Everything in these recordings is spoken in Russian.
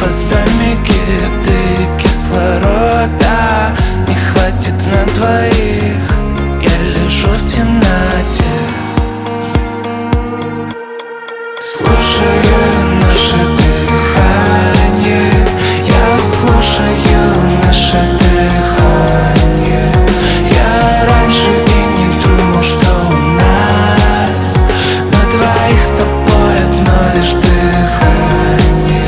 хвостами киты кислорода. Не хватит на двоих, я лежу в темноте. Слушаю наше дыхание, я слушаю наше дыхание. Я раньше и не думал, что у нас на двоих с тобой одно лишь дыхание.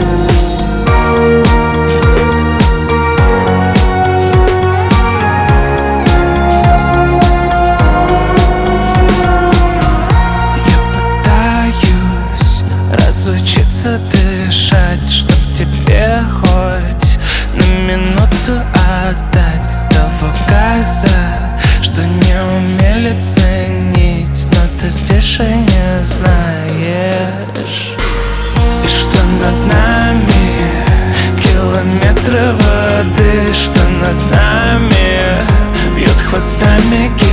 Я пытаюсь разучиться дышать, чтоб тебе хоть на минуту отдать того газа, что не умели ценить, но ты спишь и не знаешь. И что над нами километры воды, что над нами бьют хвостами